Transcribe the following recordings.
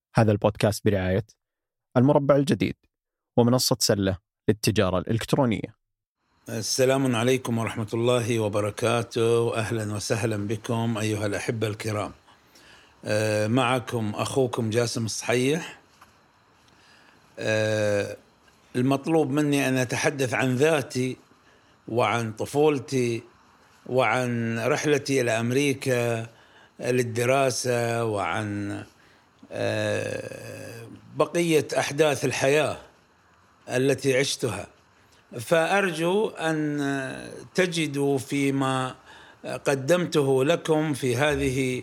هذا البودكاست برعاية المربع الجديد ومنصة سلة للتجارة الإلكترونية. السلام عليكم ورحمة الله وبركاته، أهلا وسهلا بكم أيها الأحبة الكرام. معكم أخوكم جاسم الصحيح. المطلوب مني أن أتحدث عن ذاتي وعن طفولتي وعن رحلتي إلى أمريكا للدراسة وعن بقية أحداث الحياة التي عشتها. فأرجو أن تجدوا فيما قدمته لكم في هذه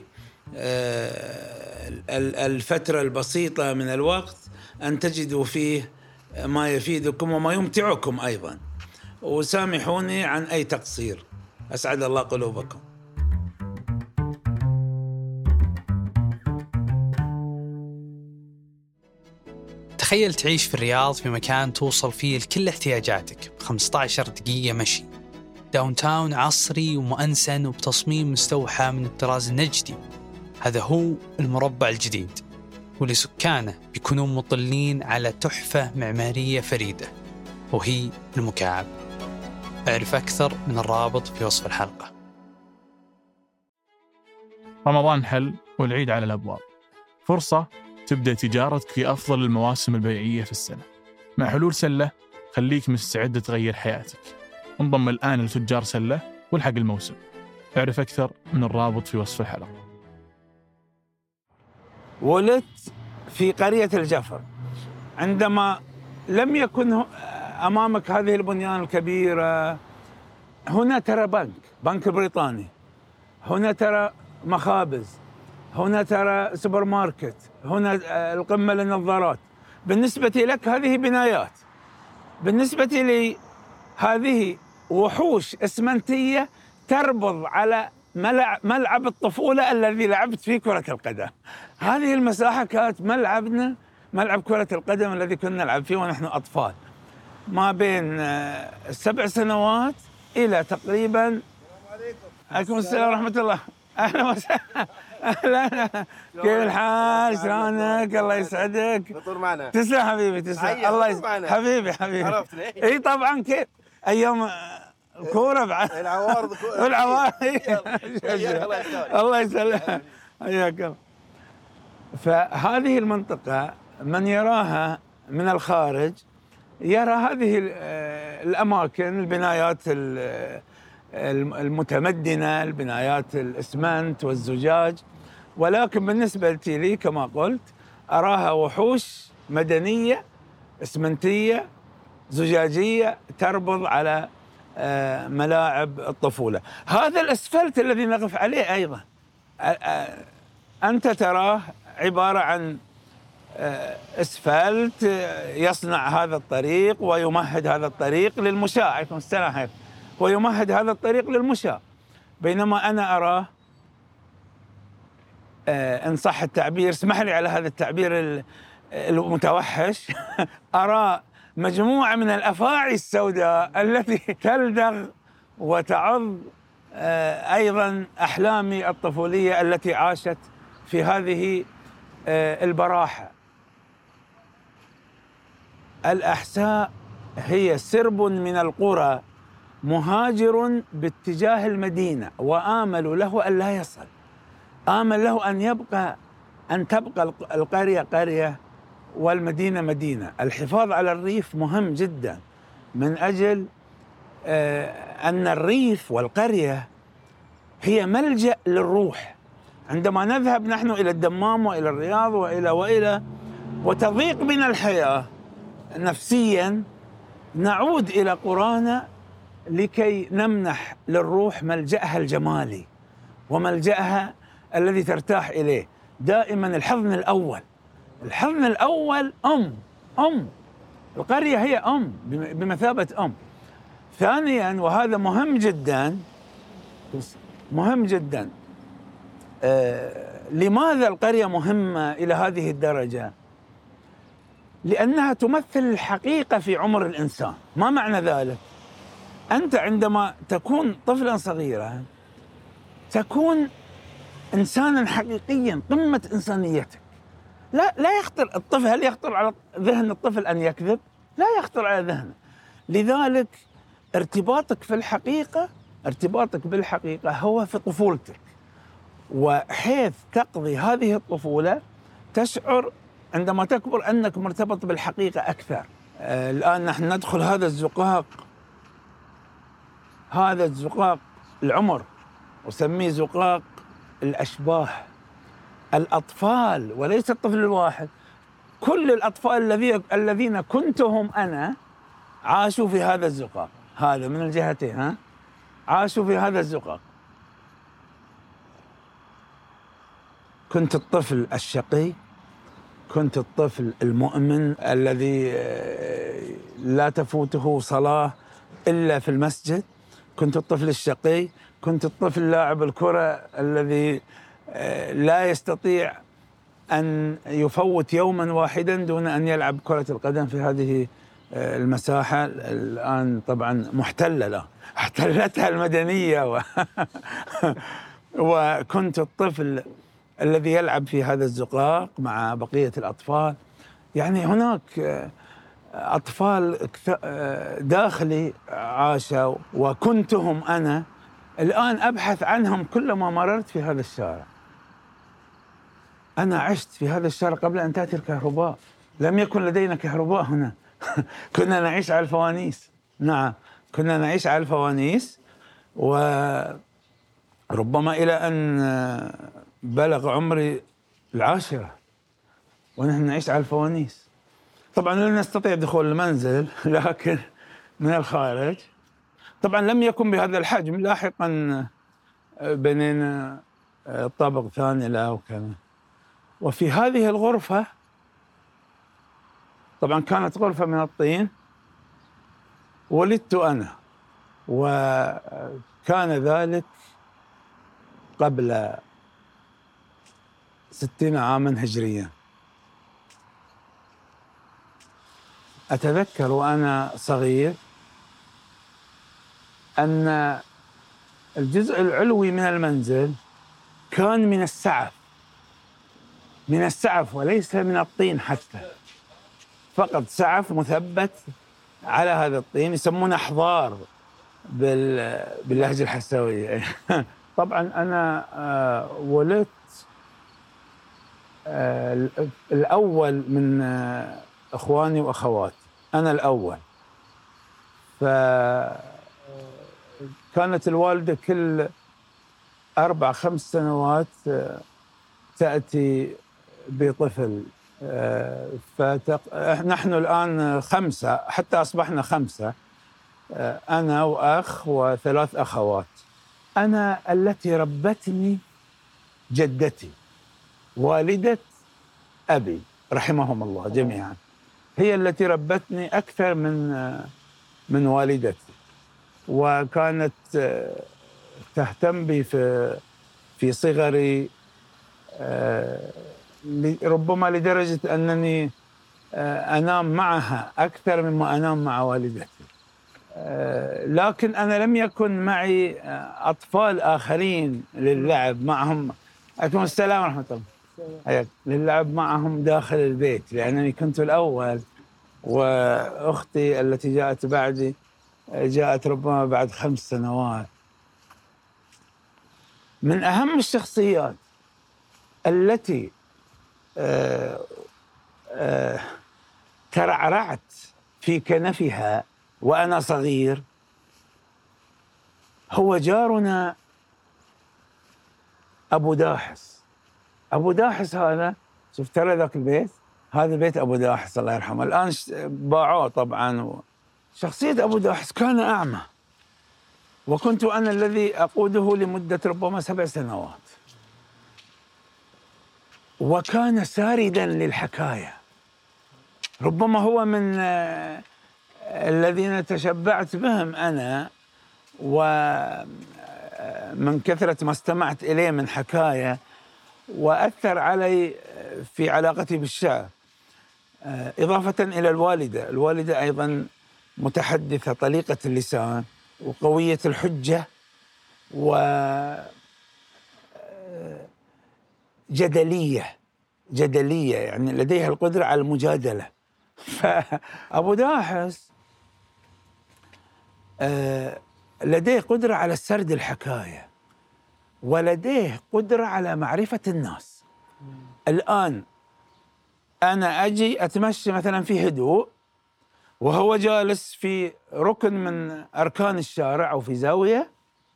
الفترة البسيطة من الوقت أن تجدوا فيه ما يفيدكم وما يمتعكم أيضا، وسامحوني عن أي تقصير. أسعد الله قلوبكم. تخيل تعيش في الرياض في مكان توصل فيه لكل احتياجاتك ب15 دقيقة مشي، داون تاون عصري ومؤنسن وبتصميم مستوحى من الطراز النجدي. هذا هو المربع الجديد، واللي سكانه بيكونون مطلين على تحفة معمارية فريدة وهي المكعب. اعرف أكثر من الرابط في وصف الحلقة. رمضان حل والعيد على الأبواب، فرصة تبدأ تجارتك في أفضل المواسم البيعية في السنة. مع حلول سلة خليك مستعد تغير حياتك. انضم الآن لتجار سلة والحق الموسم. اعرف أكثر من الرابط في وصف الحلقة. ولدت في قرية الجفر، عندما لم يكن أمامك هذه البنيان الكبيرة. هنا ترى بنك بريطاني، هنا ترى مخابز، هنا ترى سوبر ماركت، هنا القمة للنظارات. بالنسبة لك هذه بنايات، بالنسبة لي هذه وحوش إسمنتية تربض على ملعب الطفولة الذي لعبت فيه كرة القدم. هذه المساحة كانت ملعبنا، ملعب كرة القدم الذي كنا نلعب فيه ونحن أطفال، ما بين 7 سنوات إلى تقريبا. عليكم السلام ورحمة الله. أهلا وسهلا. أهلا، كيف الحال؟ شلونك؟ الله يسعدك. فطور معنا. تسلم حبيبي، تسلم. الله يسعدك حبيبي. عرفت ليه؟ اي طبعا. كيف ايام كوره بعد العوارض الله يسلمك، حياك الله. فهذه المنطقة من يراها من الخارج يرى هذه الأماكن، البنايات المتمدنة، البنايات الإسمنت والزجاج، ولكن بالنسبة لي كما قلت أراها وحوش مدنية إسمنتية زجاجية تربض على ملاعب الطفولة. هذا الأسفلت الذي نقف عليه أيضا أنت تراه عبارة عن أسفلت يصنع هذا الطريق ويمهد هذا الطريق للمشاة. عليكم السلام. ويمهد هذا الطريق للمشاة، بينما أنا أراه إن صح التعبير، اسمح لي على هذا التعبير المتوحش، أرى مجموعة من الأفاعي السوداء التي تلدغ وتعض أيضا أحلامي الطفولية التي عاشت في هذه البراحة. الأحساء هي سرب من القرى مهاجر باتجاه المدينة، وآمل له أن لا يصل، آمل له أن تبقى القرية قرية والمدينة مدينة. الحفاظ على الريف مهم جدا، من أجل أن الريف والقرية هي ملجأ للروح. عندما نذهب نحن إلى الدمام وإلى الرياض وإلى وتضيق بنا الحياة نفسيا، نعود إلى قرانا لكي نمنح للروح ملجأها الجمالي وملجأها الذي ترتاح إليه دائما. الحضن الأول أم القرية، هي بمثابة أم. ثانيا، وهذا مهم جدا، لماذا القرية مهمة إلى هذه الدرجة؟ لأنها تمثل الحقيقة في عمر الإنسان. ما معنى ذلك؟ أنت عندما تكون طفلا صغيرا تكون إنسانا حقيقيا، قمة إنسانيتك. لا يخطر الطفل. هل يخطر على ذهن الطفل أن يكذب؟ لا يخطر على ذهنه. لذلك ارتباطك بالحقيقة هو في طفولتك، وحيث تقضي هذه الطفولة تشعر عندما تكبر أنك مرتبط بالحقيقة أكثر. الآن نحن ندخل هذا الزقاق العمر، وسميه زقاق الأشباه. الأطفال وليس الطفل الواحد، كل الأطفال الذين كنتهم أنا عاشوا في هذا الزقاق، هذا من الجهتين، عاشوا في هذا الزقاق. كنت الطفل الشقي، كنت الطفل المؤمن الذي لا تفوته صلاة إلا في المسجد، كنت الطفل الشقي، كنت الطفل لاعب الكرة الذي لا يستطيع أن يفوت يوما واحدا دون أن يلعب كرة القدم في هذه المساحة الآن طبعا احتلتها المدنية وكنت الطفل الذي يلعب في هذا الزقاق مع بقية الأطفال. يعني هناك أطفال داخلي عاشوا وكنتهم أنا، الآن أبحث عنهم كلما مررت في هذا الشارع. أنا عشت في هذا الشارع قبل أن تأتي الكهرباء، لم يكن لدينا كهرباء هنا. كنا نعيش على الفوانيس. نعم، كنا نعيش على الفوانيس، وربما إلى أن بلغ عمري 10 ونحن نعيش على الفوانيس. طبعا لا نستطيع دخول المنزل، لكن من الخارج. طبعا لم يكن بهذا الحجم، لاحقا بنينا طابق ثاني له وكذا. وفي هذه الغرفة طبعا كانت غرفة من الطين، ولدت أنا، وكان ذلك قبل 60 عاما هجريا. أتذكر وأنا صغير أن الجزء العلوي من المنزل كان من السعف وليس من الطين حتى، فقط سعف مثبت على هذا الطين، يسمونه حضار باللهجة الحساوية. طبعا أنا ولدت الأول من إخواني وأخواتي، أنا الأول. فكانت الوالدة كل 4-5 سنوات تأتي بطفل، فنحن الآن 5، حتى أصبحنا 5، أنا وأخ و3 أخوات. أنا التي ربتني جدتي والدة أبي رحمهم الله جميعا، هي التي ربتني أكثر من والدتي، وكانت تهتم بي في صغري، ربما لدرجة أنني أنام معها أكثر مما أنام مع والدتي. لكن أنا لم يكن معي أطفال آخرين للعب معهم. عليكم السلام ورحمة الله. للعب معهم داخل البيت، لأنني كنت الأول، وأختي التي جاءت بعدي جاءت ربما بعد 5 سنوات. من أهم الشخصيات التي ترعرعت في كنفها وأنا صغير هو جارنا أبو داحس. أبو داحس هذا، شوف ترى ذاك البيت، هذا بيت أبو داحس الله يرحمه، الآن باعوه طبعا. شخصية أبو داحس كان أعمى، وكنت أنا الذي أقوده لمدة ربما 7 سنوات، وكان ساردا للحكاية. ربما هو من الذين تشبعت بهم أنا، ومن كثرة ما استمعت إليه من حكاية، وأثر علي في علاقتي بالشعر، إضافة إلى الوالدة أيضا متحدثة طليقة اللسان وقوية الحجة وجدلية، جدلية، يعني لديها القدرة على المجادلة. فأبو داحس لديه قدرة على سرد الحكاية، ولديه قدرة على معرفة الناس. الآن أنا أجي أتمشى مثلا في هدوء، وهو جالس في ركن من أركان الشارع أو في زاوية،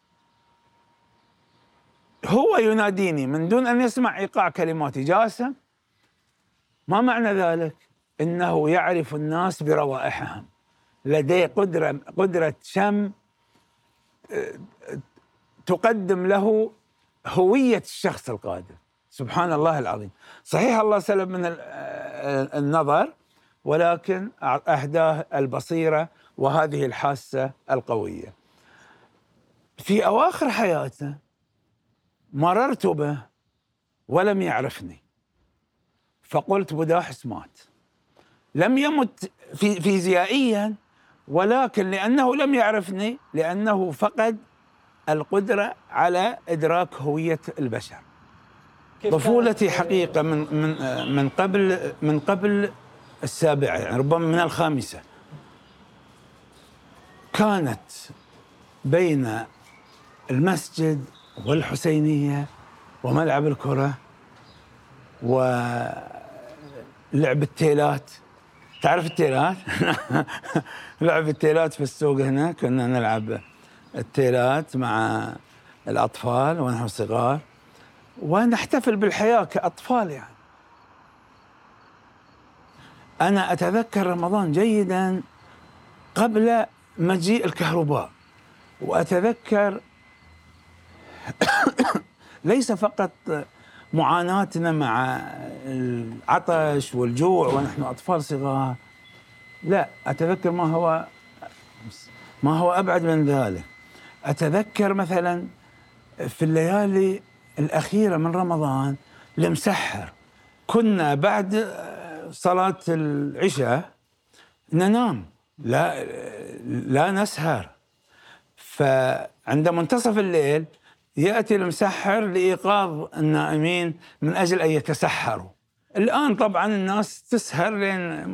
هو يناديني من دون أن يسمع إيقاع كلماتي جاسم. ما معنى ذلك؟ إنه يعرف الناس بروائحهم، لديه قدرة شم تقدم له هوية الشخص القادم. سبحان الله العظيم. صحيح الله سلب من النظر، ولكن أهداه البصيرة وهذه الحاسة القوية. في أواخر حياته مررت به ولم يعرفني، فقلت أبو داحس مات. لم يمت فيزيائيا، ولكن لأنه لم يعرفني، لأنه فقد القدرة على إدراك هوية البشر. طفولتي حقيقة من قبل السابعة، يعني ربما من الخامسة، كانت بين المسجد والحسينية وملعب الكرة ولعب التيلات. تعرف التيلات؟ لعب التيلات في السوق هنا، كنا نلعب التيلات مع الأطفال ونحن صغار، ونحتفل بالحياة كأطفال. يعني أنا أتذكر رمضان جيداً قبل مجيء الكهرباء، وأتذكر ليس فقط معاناتنا مع العطش والجوع ونحن أطفال صغار، لا، أتذكر ما هو أبعد من ذلك. أتذكر مثلا في الليالي الأخيرة من رمضان المسحر، كنا بعد صلاة العشاء ننام، لا نسهر، فعند منتصف الليل يأتي المسحر لإيقاظ النائمين من أجل أن يتسحروا. الآن طبعا الناس تسهر لين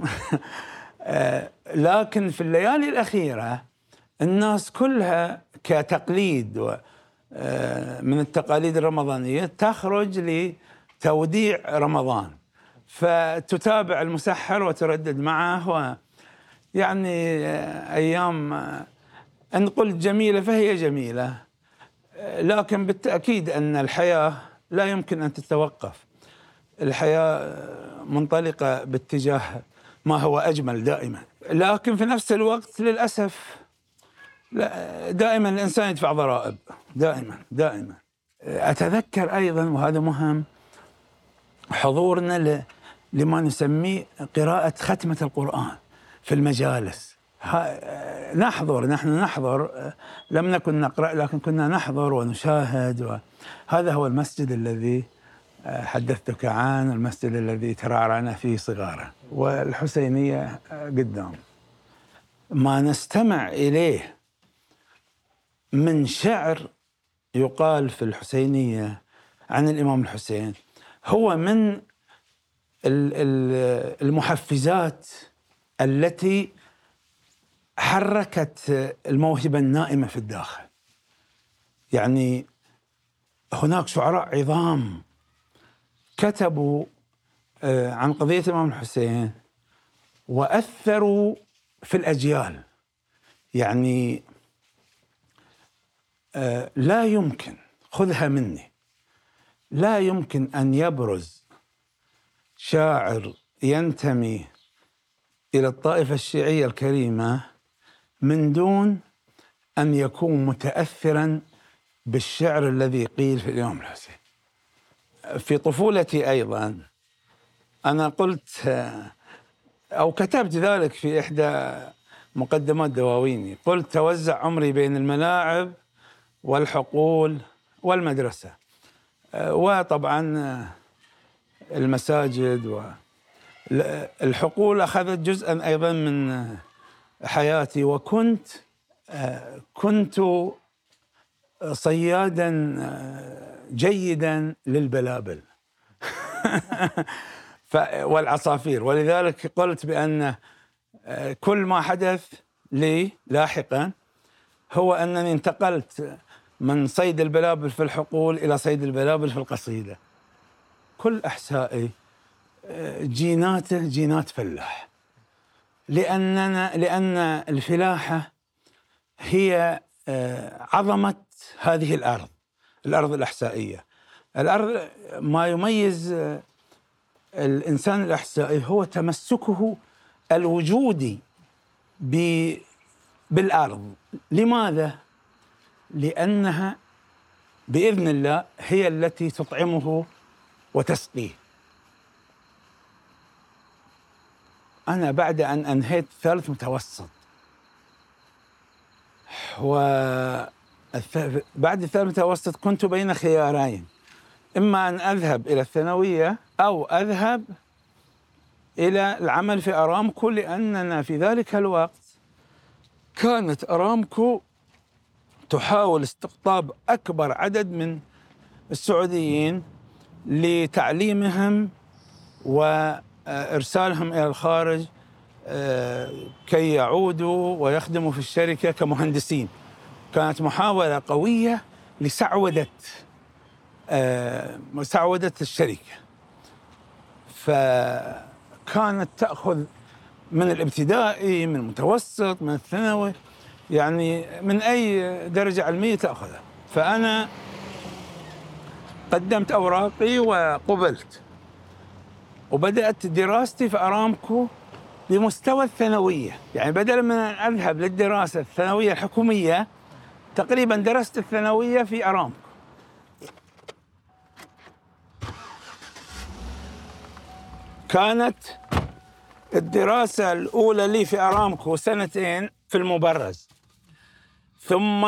لكن في الليالي الأخيرة الناس كلها كتقليد من التقاليد الرمضانية تخرج لتوديع رمضان، فتتابع المسحر وتردد معه. يعني أيام أن قلت جميلة فهي جميلة، لكن بالتأكيد أن الحياة لا يمكن أن تتوقف. الحياة منطلقة باتجاه ما هو أجمل دائما، لكن في نفس الوقت للأسف دائما الإنسان يدفع ضرائب، دائما. أتذكر أيضا، وهذا مهم، حضورنا لما نسميه قراءة ختمة القرآن في المجالس. نحن نحضر، لم نكن نقرأ، لكن كنا نحضر ونشاهد. وهذا هو المسجد الذي حدثتك عنه، المسجد الذي ترعرعنا فيه صغارا، والحسينية قدام. ما نستمع إليه من شعر يقال في الحسينية عن الإمام الحسين هو من المحفزات التي حركت الموهبة النائمة في الداخل. يعني هناك شعراء عظام كتبوا عن قضية الإمام الحسين وأثروا في الأجيال. يعني لا يمكن، خذها مني، لا يمكن أن يبرز شاعر ينتمي إلى الطائفة الشيعية الكريمة من دون أن يكون متأثراً بالشعر الذي قيل في الإمام الحسين. في طفولتي أيضاً أنا قلت أو كتبت ذلك في إحدى مقدمات دواويني، قلت توزع عمري بين الملاعب والحقول والمدرسة، وطبعاً المساجد. والحقول أخذت جزءاً أيضاً من حياتي، وكنت صياداً جيداً للبلابل. والعصافير. ولذلك قلت بأن كل ما حدث لي لاحقا هو أنني انتقلت من صيد البلابل في الحقول إلى صيد البلابل في القصيدة. كل أحسائي جيناته جينات فلاح، لأن الفلاحة هي عظمة هذه الأرض الأحسائية. الأرض ما يميز الإنسان الأحسائي هو تمسكه الوجودي بالأرض. لماذا؟ لأنها بإذن الله هي التي تطعمه وتسقيه. أنا بعد أن أنهيت ثالث متوسط وبعد الثالث متوسط كنت بين خيارين، إما أن أذهب إلى الثانوية أو أذهب إلى العمل في أرامكو، لأننا في ذلك الوقت كانت أرامكو تحاول استقطاب أكبر عدد من السعوديين لتعليمهم وإرسالهم إلى الخارج كي يعودوا ويخدموا في الشركة كمهندسين. كانت محاولة قوية لسعودة الشركة، فكانت تأخذ من الابتدائي، من المتوسط، من الثانوي، يعني من أي درجة علمية تأخذها. فأنا قدمت أوراقي وقبلت، وبدأت دراستي في أرامكو بمستوى الثانوية. يعني بدلا من أن أذهب للدراسة الثانوية الحكومية، تقريبا درست الثانوية في أرامكو. كانت الدراسة الأولى لي في أرامكو 2 سنين في المبرز، ثم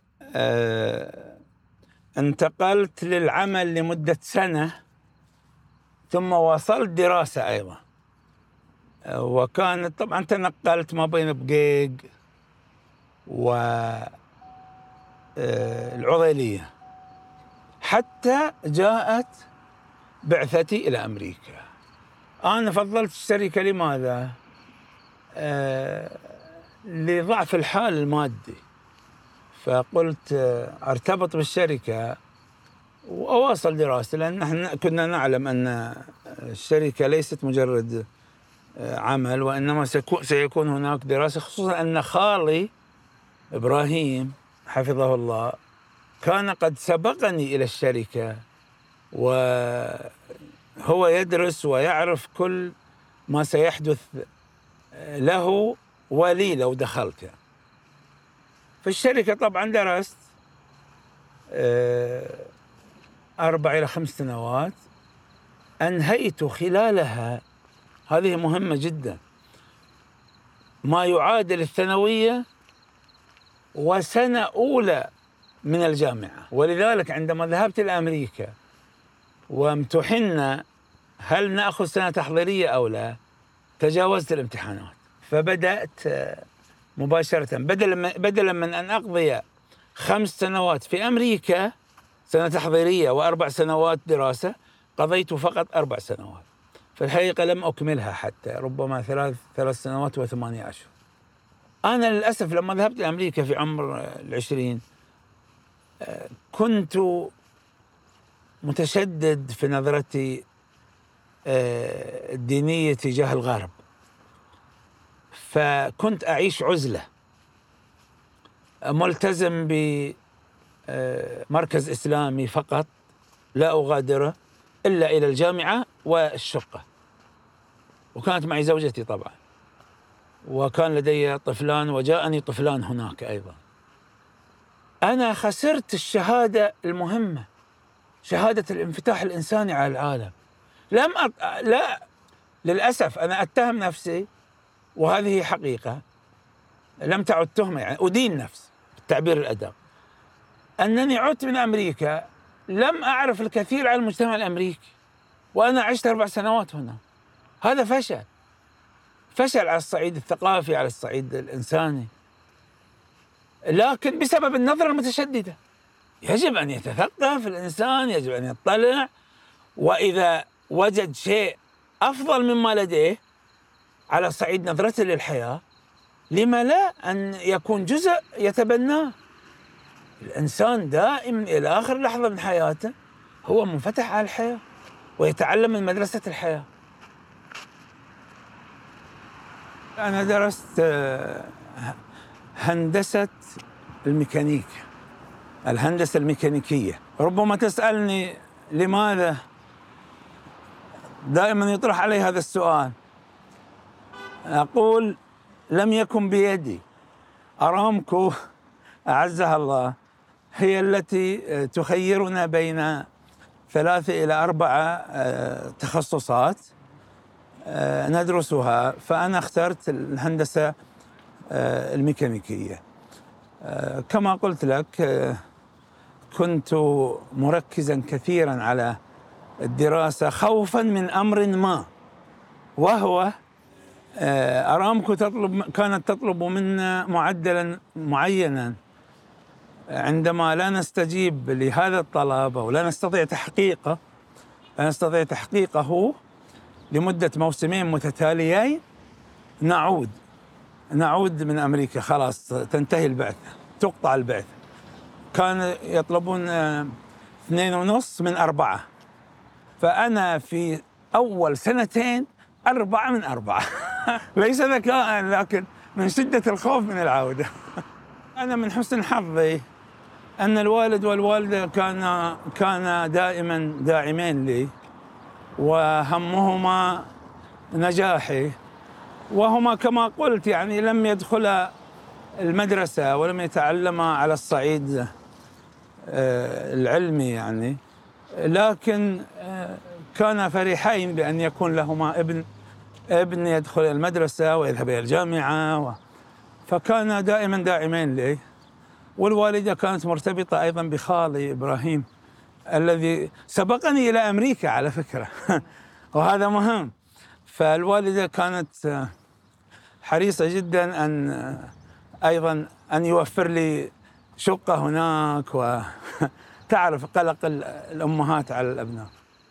انتقلت للعمل لمدة 1 سنة، ثم واصلت دراسة أيضا. وكانت طبعا تنقلت ما بين بقيق والعضيلية حتى جاءت بعثتي إلى أمريكا. أنا فضلت الشركة. لماذا؟ لضعف الحال المادي، فقلت أرتبط بالشركة وأواصل دراستي، لأن نحن كنا نعلم أن الشركة ليست مجرد عمل، وإنما سيكون هناك دراسة، خصوصا أن خالي إبراهيم حفظه الله كان قد سبقني إلى الشركة، وهو يدرس ويعرف كل ما سيحدث له ولي لو دخلت. يعني في الشركة طبعا درست 4 إلى 5 سنوات، أنهيت خلالها، هذه مهمة جدا، ما يعادل الثانوية وسنة أولى من الجامعة. ولذلك عندما ذهبت إلى أمريكا وامتحنا هل نأخذ سنة تحضيرية أو لا، تجاوزت الامتحانات، فبدأت مباشرة بدلا من أن أقضي 5 سنوات في أمريكا سنة تحضيرية و4 سنوات دراسة، قضيت فقط 4 سنوات. في الحقيقة لم أكملها حتى ربما 3 سنوات و8 أشهر. أنا للأسف لما ذهبت لأمريكا في عمر 20 كنت متشدد في نظرتي الدينية تجاه الغرب، فكنت أعيش عزلة، ملتزم بمركز إسلامي فقط، لا أغادره إلا إلى الجامعة والشقة، وكانت معي زوجتي طبعا، وكان لدي طفلان وجاءني طفلان هناك أيضا. أنا خسرت الشهادة المهمة، شهادة الانفتاح الإنساني على العالم. لا، للأسف أنا أتهم نفسي، وهذه حقيقة لم تعد تهمة، يعني أدين نفسي بالتعبير الأدق، أنني عدت من أمريكا لم أعرف الكثير عن المجتمع الأمريكي، وأنا عشت 4 سنوات هنا. هذا فشل على الصعيد الثقافي، على الصعيد الإنساني، لكن بسبب النظرة المتشددة. يجب أن يتثقف الإنسان، يجب أن يطلع، وإذا وجد شيء أفضل مما لديه على صعيد نظرته للحياة، لما لا أن يكون جزء يتبناه؟ الإنسان دائما إلى آخر لحظة من حياته هو منفتح على الحياة ويتعلم من مدرسة الحياة. أنا درست هندسة الميكانيكا، الهندسة الميكانيكية. ربما تسألني لماذا دائما يطرح علي هذا السؤال، أقول لم يكن بيدي. أرامكو أعزها الله هي التي تخيرنا بين 3 إلى 4 تخصصات ندرسها، فأنا اخترت الهندسة الميكانيكية. كما قلت لك كنت مركزا كثيرا على الدراسة خوفا من أمر ما، وهو أرامكو كانت تطلب منا معدلا معينا. عندما لا نستجيب لهذا الطلب أو لا نستطيع تحقيقه لمدة موسمين متتاليين نعود من أمريكا، خلاص تنتهي البعثة، تقطع البعثة. كانوا يطلبون 2.5 من 4، فأنا في أول 2 4 من 4 ليس ذكاء، لكن من شدة الخوف من العودة. أنا من حسن حظي أن الوالد والوالدة كانا دائما داعمين لي، وهمهما نجاحي، وهما كما قلت يعني لم يدخلا المدرسة ولم يتعلما على الصعيد العلمي يعني، لكن كانا فرحين بأن يكون لهما ابن يدخل المدرسة ويذهب إلى الجامعة، فكان دائما داعمين لي. والوالدة كانت مرتبطة أيضا بخالي إبراهيم الذي سبقني إلى أمريكا على فكرة وهذا مهم. فالوالدة كانت حريصة جدا أيضا أن يوفر لي شقة هناك، وتعرف قلق الأمهات على الأبناء.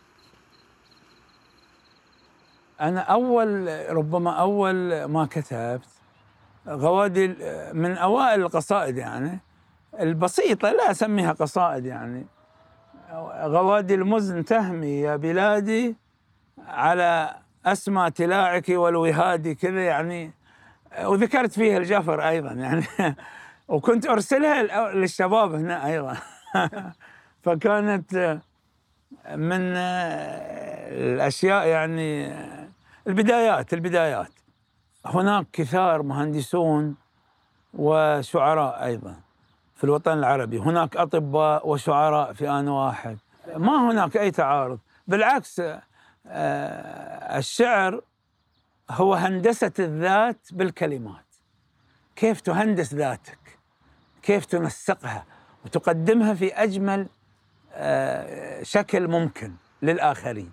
أنا ربما أول ما كتبت غوادي من أوائل القصائد يعني البسيطة، لا أسميها قصائد يعني، غوادي المزن تهمي يا بلادي على أسمى تلاعك والوهادي كذا يعني، وذكرت فيها الجفر أيضا يعني وكنت أرسلها للشباب هنا أيضا فكانت من الأشياء يعني البدايات. هناك كثار مهندسون وشعراء أيضا في الوطن العربي، هناك أطباء وشعراء في آن واحد، ما هناك أي تعارض، بالعكس الشعر هو هندسة الذات بالكلمات. كيف تهندس ذاتك، كيف تنسقها وتقدمها في أجمل شكل ممكن للآخرين.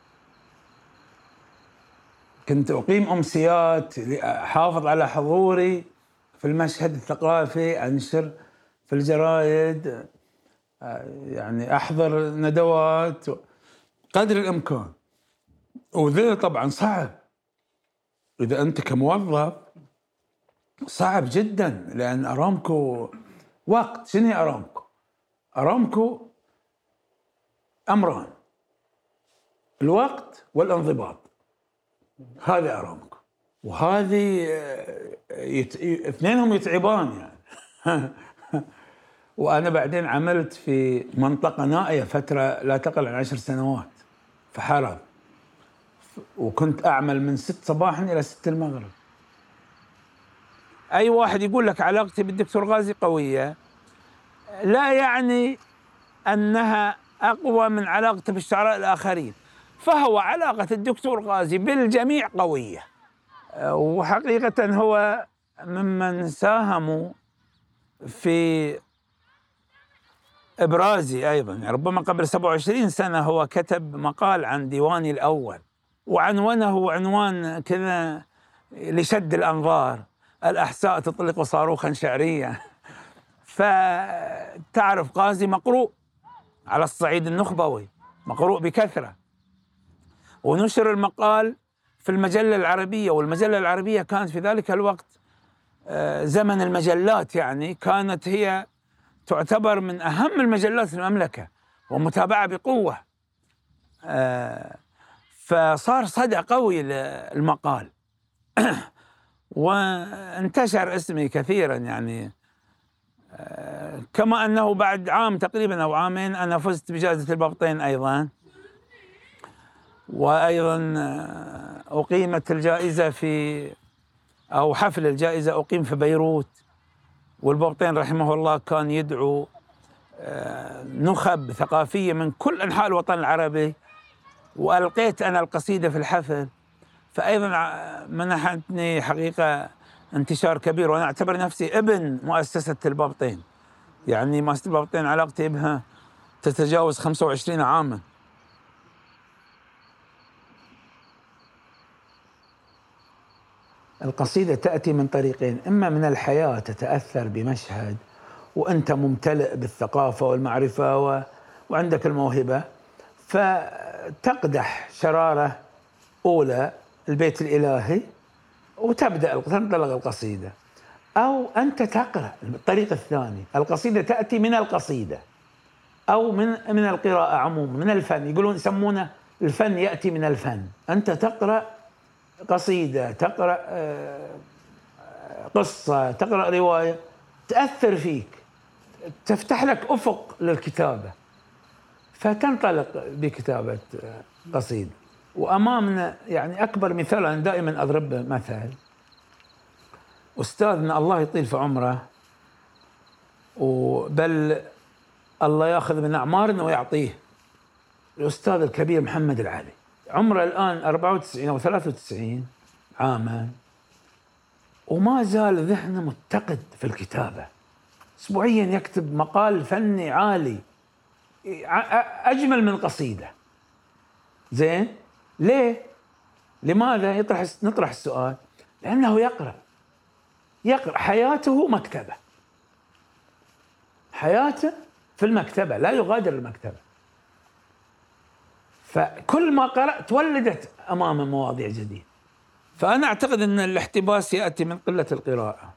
كنت أقيم أمسيات، أحافظ على حضوري في المشهد الثقافي، أنشر في الجرائد، يعني أحضر ندوات قدر الإمكان. وذا طبعا صعب إذا أنت كموظف، صعب جدا، لأن أرامكو وقت. شنو هي أرامكو؟ أرامكو أمران: الوقت والانضباط. هذا أرامكو، وهذه اثنينهم يتعبان يعني وأنا بعدين عملت في منطقة نائية فترة لا تقل عن 10 سنوات في حرب، وكنت أعمل من 6 صباحا إلى 6 المغرب. أي واحد يقول لك علاقتي بالدكتور غازي قوية، لا يعني أنها أقوى من علاقته بالشعراء الآخرين، فهو علاقة الدكتور غازي بالجميع قوية، وحقيقة هو ممن ساهموا في إبرازي أيضا. يعني ربما قبل 27 سنة هو كتب مقال عن ديواني الأول، وعنوانه عنوان كذا لشد الأنظار: الأحساء تطلق صاروخا شعريا. فتعرف غازي مقروء على الصعيد النخبوي، مقروء بكثرة. ونشر المقال في المجلة العربية، والمجلة العربية كانت في ذلك الوقت زمن المجلات، يعني كانت هي تعتبر من أهم المجلات في المملكة ومتابعة بقوة. فصار صدى قوي للمقال وانتشر اسمي كثيرا، يعني كما أنه بعد عام تقريبا أو عامين أنا فزت بجائزة البابطين أيضا، وأيضا أقيمت الجائزة أو حفل الجائزة أقيم في بيروت، والبابطين رحمه الله كان يدعو نخب ثقافية من كل أنحاء الوطن العربي، وألقيت أنا القصيدة في الحفل، فأيضا منحتني حقيقة انتشار كبير، وأنا أعتبر نفسي ابن مؤسسة البابطين، يعني مؤسسة البابطين علاقتي بها تتجاوز 25 عاما. القصيدة تأتي من طريقين، إما من الحياة تتأثر بمشهد وأنت ممتلئ بالثقافة والمعرفة وعندك الموهبة، فتقدح شرارة أولى البيت الإلهي وتبدأ تنطلق القصيدة، أو أنت تقرأ. الطريق الثاني، القصيدة تأتي من القصيدة أو من القراءة عموما، من الفن، يقولون يسمونه الفن يأتي من الفن. أنت تقرأ قصيدة، تقرأ قصة، تقرأ رواية، تأثر فيك، تفتح لك أفق للكتابة، فتنطلق بكتابة قصيدة. وأمامنا يعني أكبر مثال أنا دائما أضرب مثل أستاذنا الله يطيل في عمره، بل الله ياخذ من أعمارنا ويعطيه، الأستاذ الكبير محمد العلي، عمره الآن 94 أو 93 عاما، وما زال ذهنه متقد في الكتابة. أسبوعيا يكتب مقال فني عالي أجمل من قصيدة. زين، ليه؟ لماذا؟ نطرح السؤال. لأنه يقرأ حياته مكتبة، حياته في المكتبة، لا يغادر المكتبة. فكل ما قرأت ولدت أمامه مواضيع جديدة. فأنا أعتقد أن الاحتباس يأتي من قلة القراءة،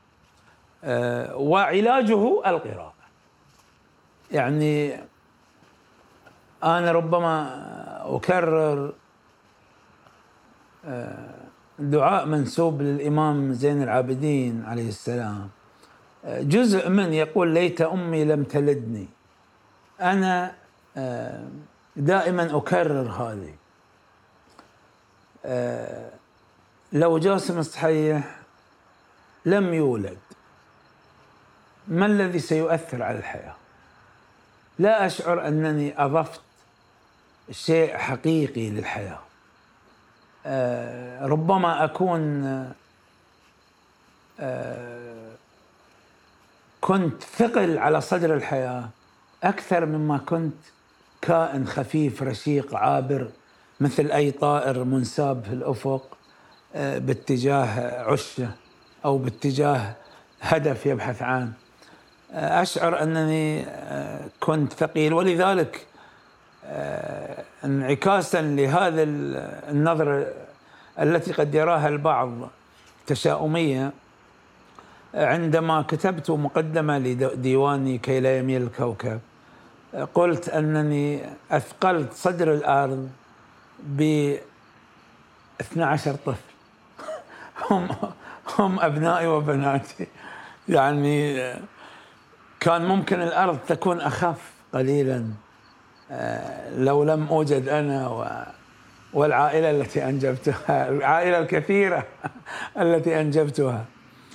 وعلاجه القراءة. يعني أنا ربما أكرر دعاء منسوب للإمام زين العابدين عليه السلام، جزء من يقول: ليت أمي لم تلدني. أنا دائما أكرر هذه. لو جاسم الصحيح لم يولد، ما الذي سيؤثر على الحياة؟ لا أشعر أنني أضفت شيء حقيقي للحياة. ربما أكون كنت ثقل على صدر الحياة أكثر مما كنت كائن خفيف رشيق عابر مثل أي طائر منساب في الأفق باتجاه عشه أو باتجاه هدف يبحث عنه. أشعر أنني كنت ثقيل، ولذلك انعكاسا لهذا النظرة التي قد يراها البعض تشاؤمية، عندما كتبت مقدمة لديواني كي لا يميل الكوكب قلت أنني أثقلت صدر الأرض ب 12 طفل هم أبنائي وبناتي. يعني كان ممكن الأرض تكون أخف قليلا لو لم أوجد أنا والعائلة التي أنجبتها، العائلة الكثيرة التي أنجبتها.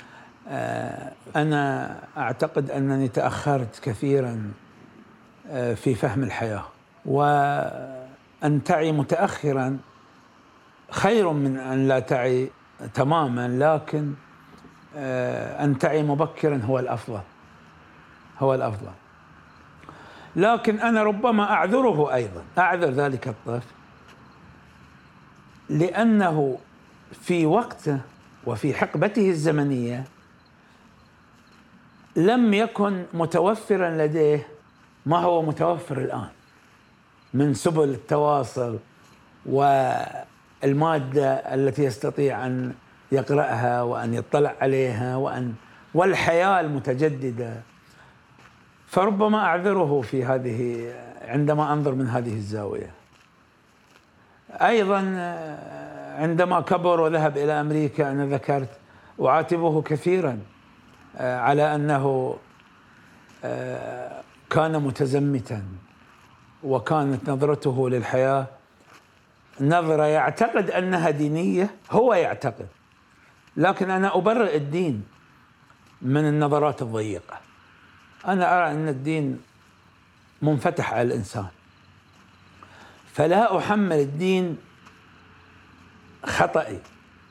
أنا أعتقد أنني تأخرت كثيرا في فهم الحياة، وأن تعي متأخرا خير من أن لا تعي تماما، لكن أن تعي مبكرا هو الأفضل. لكن أنا ربما أعذره أيضا، أعذر ذلك الطفل لأنه في وقته وفي حقبته الزمنية لم يكن متوفرا لديه ما هو متوفر الآن من سبل التواصل والمادة التي يستطيع أن يقرأها وأن يطلع عليها والحياة المتجددة. فربما أعذره في هذه عندما أنظر من هذه الزاوية. أيضا عندما كبر وذهب إلى أمريكا أنا ذكرت أعاتبه كثيرا على أنه كان متزمتا، وكانت نظرته للحياة نظرة يعتقد أنها دينية، هو يعتقد، لكن أنا أبرئ الدين من النظرات الضيقة. أنا أرى أن الدين منفتح على الإنسان، فلا أحمل الدين خطئي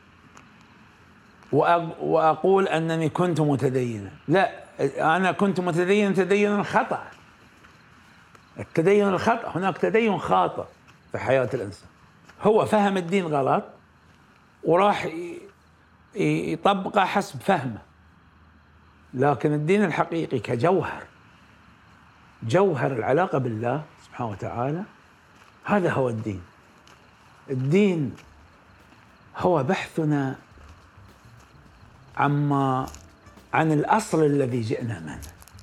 وأقول أنني كنت متدينا. لا، أنا كنت متدينا تدينا خطأ. التدين الخطأ، هناك تدين خاطئ في حياة الإنسان. هو فهم الدين غلط وراح يطبقه حسب فهمه، لكن الدين الحقيقي كجوهر، جوهر العلاقة بالله سبحانه وتعالى، هذا هو الدين. الدين هو بحثنا عن الأصل الذي جئنا منه،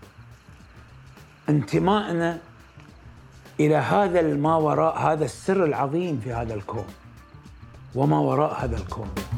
انتمائنا إلى هذا ما وراء هذا السر العظيم في هذا الكون وما وراء هذا الكون.